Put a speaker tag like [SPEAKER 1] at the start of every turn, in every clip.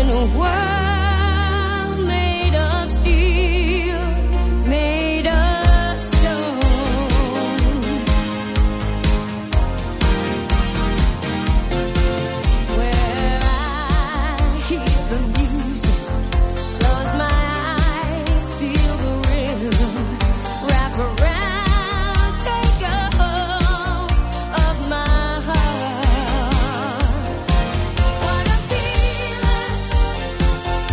[SPEAKER 1] in a world made of steel, made of stone. Where I hear the music, close my eyes, feel the rhythm, wrap around, take a hold of my heart. What a feeling,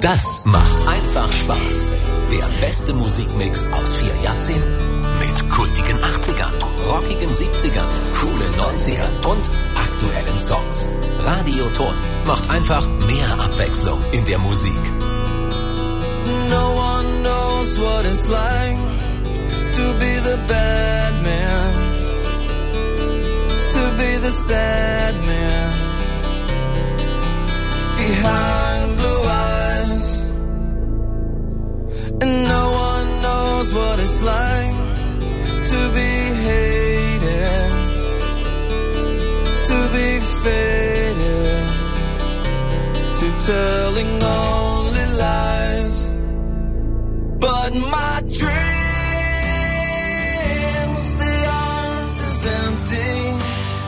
[SPEAKER 2] Das macht einfach Spaß. Der beste Musikmix aus 4 Jahrzehnten mit kultigen 80ern, rockigen 70ern, coolen 90ern und aktuellen Songs. Radio Ton macht einfach mehr Abwechslung in der Musik.
[SPEAKER 3] No one knows what it's like to be the bad man, to be the sad man behind blue eyes. And no one knows what it's like to be hated, to be faded, to telling only lies. But my dreams, they aren't as empty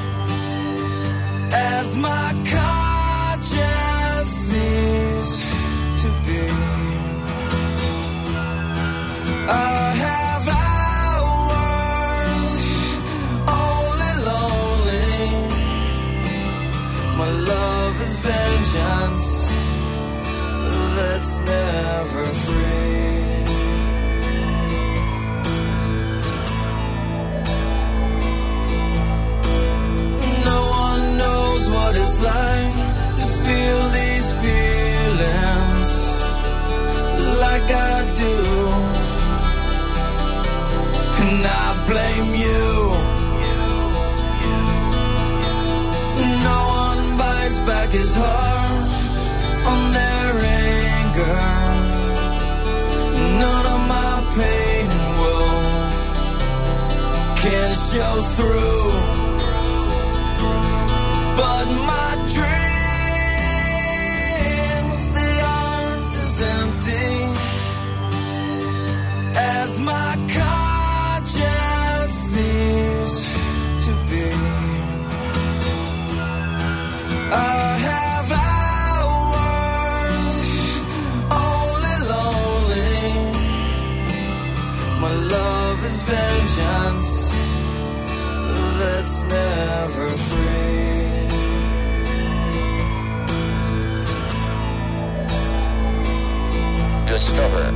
[SPEAKER 3] as my conscience seems to be. I have hours only lonely. My love is vengeance that's never free. What it's like to feel these feelings like I do, and I blame you. No one bites back his heart on their anger. None of my pain and woe can show through. But my dreams, they aren't as empty as my conscience seems to be. I have hours only lonely. My love is vengeance that's never free.
[SPEAKER 4] Discover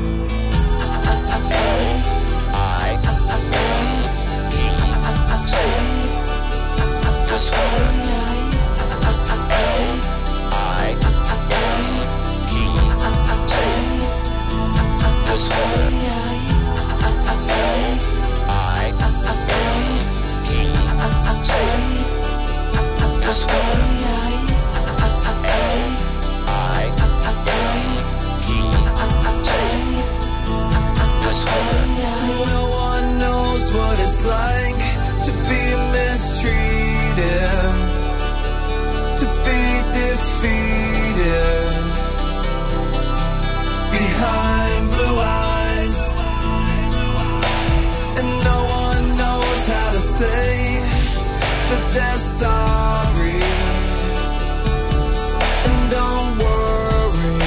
[SPEAKER 3] what it's like to be mistreated, to be defeated behind blue eyes, and no one knows how to say that they're sorry. And don't worry,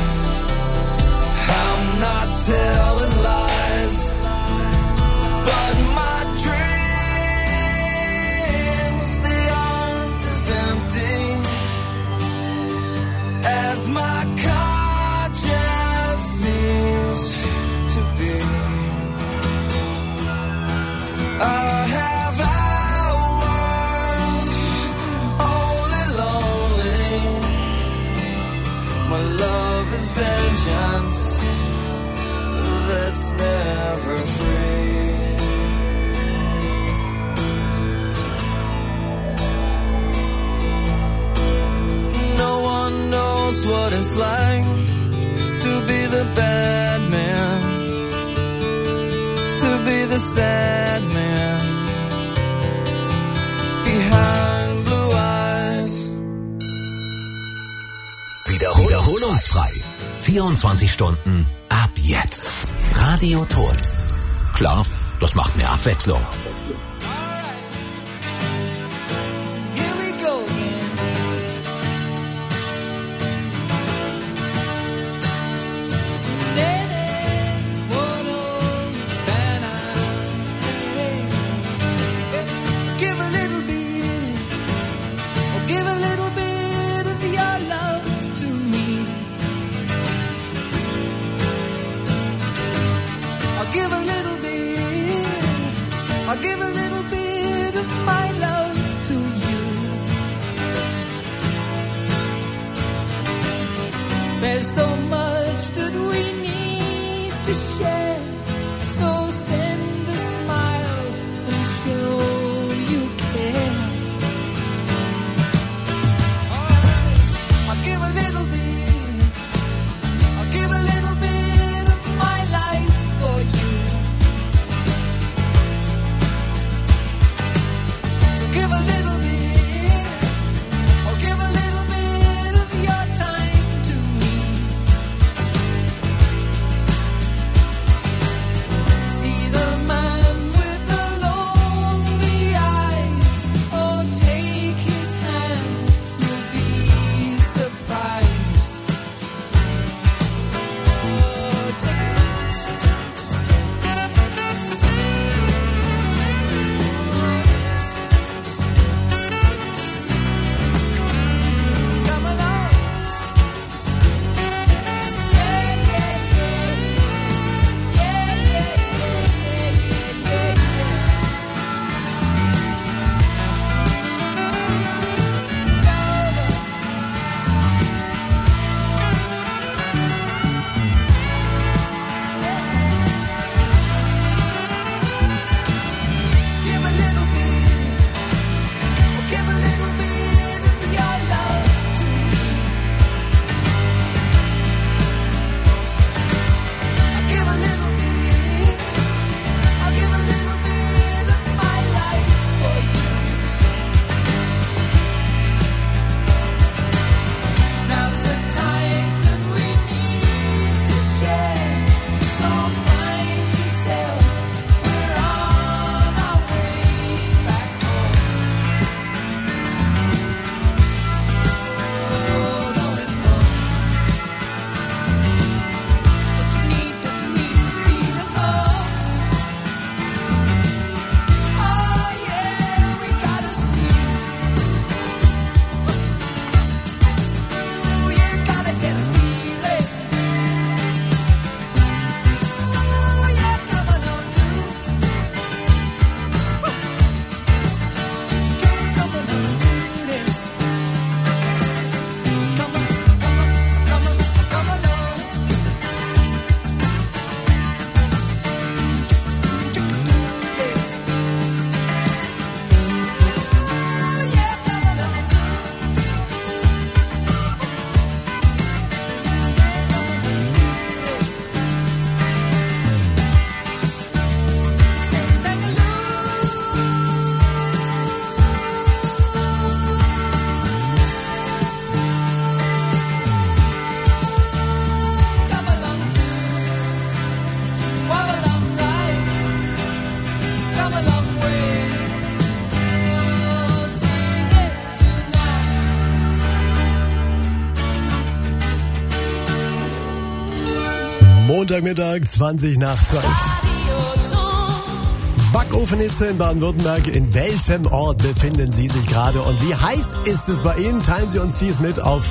[SPEAKER 3] I'm not telling lies. But my dreams, they aren't as empty as my conscience seems to be. I have hours only lonely. My love is vengeance that's never free. No one knows what it's like to be the bad man, to be the sad man behind blue eyes.
[SPEAKER 2] Wiederholungsfrei. 24 Stunden ab jetzt. Radio Ton. Klar, das macht mehr Abwechslung.
[SPEAKER 3] Give a little bit of your love to me. There's so much that we need to share. So send a smile and show you care. Alright, I'll give a little bit. I'll give a little bit of my life for you. So give a little bit. Or give a little bit of your time to me. See the man with the lonely eyes. Oh, take his hand, you'll be surprised. Oh, take it. Come along. Yeah, yeah, yeah. Yeah, yeah, yeah, yeah, Give a little bit. Oh, give a little bit of your love to me. I'll give a little bit. I'll give a little bit of my life for you. Now's the time that we need to share. So find yourself. We're on our way back home. Oh, going home. Don't you need to feel alone? Oh yeah, we gotta see. Ooh, you gotta get a feeling. Ooh, yeah, come along too. Come along too then. Come on, come along. Ooh, yeah, come along. Sing come along walk along right, come a long way. Oh, sing it tonight.
[SPEAKER 4] Montagmittag, 20 nach 12. Backofenhitze in Baden-Württemberg. In welchem Ort befinden Sie sich gerade und wie heiß ist es bei Ihnen? Teilen Sie uns dies mit auf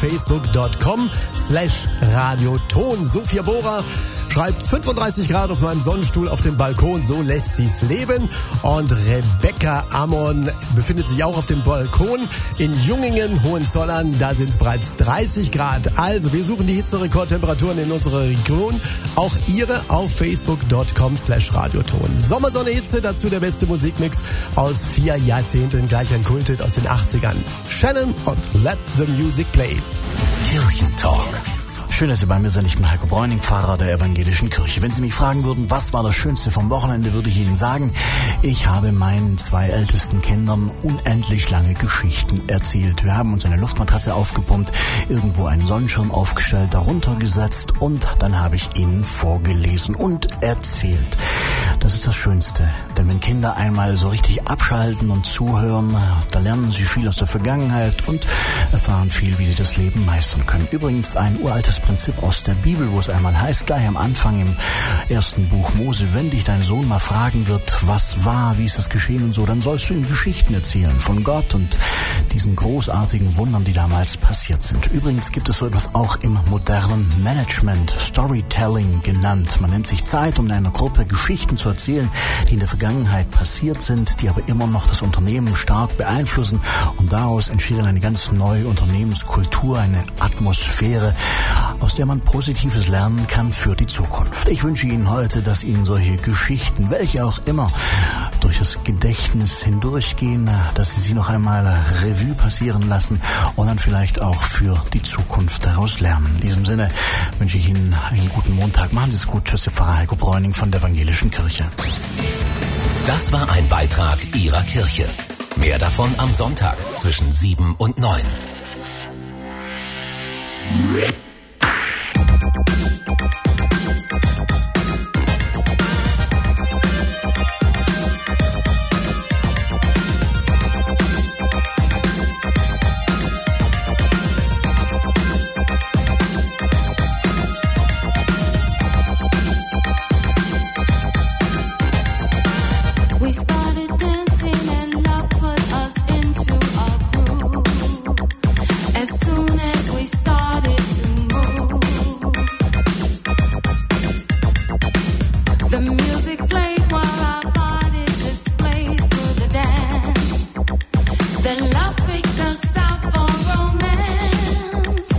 [SPEAKER 4] facebook.com/Radioton. Sophia Bohrer schreibt 35 Grad auf meinem Sonnenstuhl auf dem Balkon, so lässt sie's leben. Und Rebecca Ammon befindet sich auch auf dem Balkon in Jungingen, Hohenzollern. Da sind es bereits 30 Grad. Also wir suchen die Hitzerekordtemperaturen in unserer Region. Auch Ihre auf facebook.com/Radioton. Sommersonne Hitze, dazu der beste Musikmix aus 4 Jahrzehnten, gleich ein Kulthit aus den 80ern. Shannon und Let the Music Play.
[SPEAKER 2] Kirchentalk.
[SPEAKER 5] Schön, dass Sie bei mir sind. Ich bin Heiko Bräuning, Pfarrer der Evangelischen Kirche. Wenn Sie mich fragen würden, was war das Schönste vom Wochenende, würde ich Ihnen sagen, ich habe meinen 2 ältesten Kindern unendlich lange Geschichten erzählt. Wir haben uns eine Luftmatratze aufgepumpt, irgendwo einen Sonnenschirm aufgestellt, darunter gesetzt und dann habe ich ihnen vorgelesen und erzählt. Das ist das Schönste, denn wenn Kinder einmal so richtig abschalten und zuhören, da lernen sie viel aus der Vergangenheit und erfahren viel, wie sie das Leben meistern können. Übrigens ein uraltes Prinzip aus der Bibel, wo es einmal heißt, gleich am Anfang im 1. Buch Mose, wenn dich dein Sohn mal fragen wird, was war, wie ist es geschehen und so, dann sollst du ihm Geschichten erzählen von Gott und diesen großartigen Wundern, die damals passiert sind. Übrigens gibt es so etwas auch im modernen Management, Storytelling genannt. Man nimmt sich Zeit, um in einer Gruppe Geschichten zu erzählen, die in der Vergangenheit passiert sind, die aber immer noch das Unternehmen stark beeinflussen und daraus entsteht dann eine ganz neue Unternehmenskultur, eine Atmosphäre. aus der man Positives lernen kann für die Zukunft. Ich wünsche Ihnen heute, dass Ihnen solche Geschichten, welche auch immer, durch das Gedächtnis hindurchgehen, dass Sie sie noch einmal Revue passieren lassen und dann vielleicht auch für die Zukunft daraus lernen. In diesem Sinne wünsche ich Ihnen einen guten Montag. Machen Sie es gut. Tschüss, Ihr Pfarrer Heiko Bräuning von der Evangelischen Kirche.
[SPEAKER 2] Das war ein Beitrag Ihrer Kirche. Mehr davon am Sonntag zwischen 7 und 9.
[SPEAKER 1] We started dancing and love put us into a groove. As soon as we started to move, the music played while our bodies displayed through the dance. Then love picked us out for romance.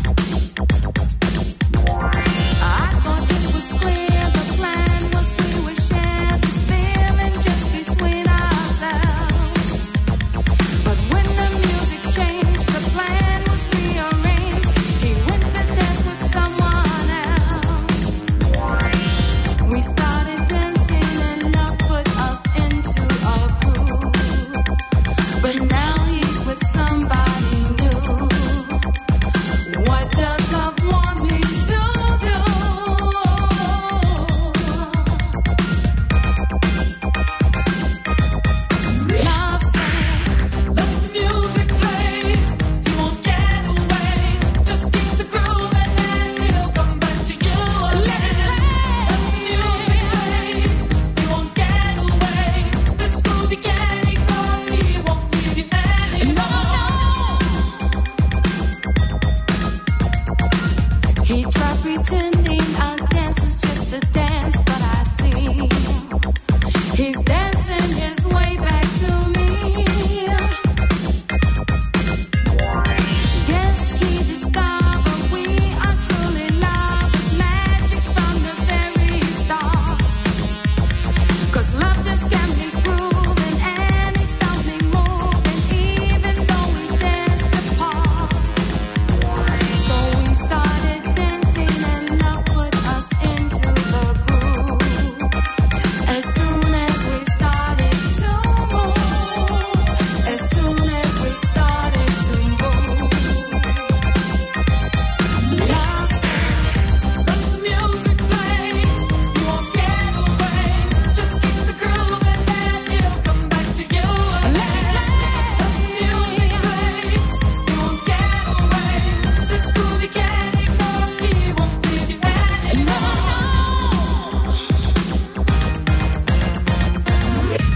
[SPEAKER 1] I thought it was clear the plan was we would share this feeling just between ourselves. But when the music changed, the plan was rearranged. He went to dance with someone else. We started dancing and love put us into a groove. But now he's with somebody new. What does love want me to do? Love said, let the music play. He won't get away. Just keep the groove and then he'll come back to you again. Let the music play. He won't get away. This groove he can't ignore. He won't leave you anymore. He tried pretending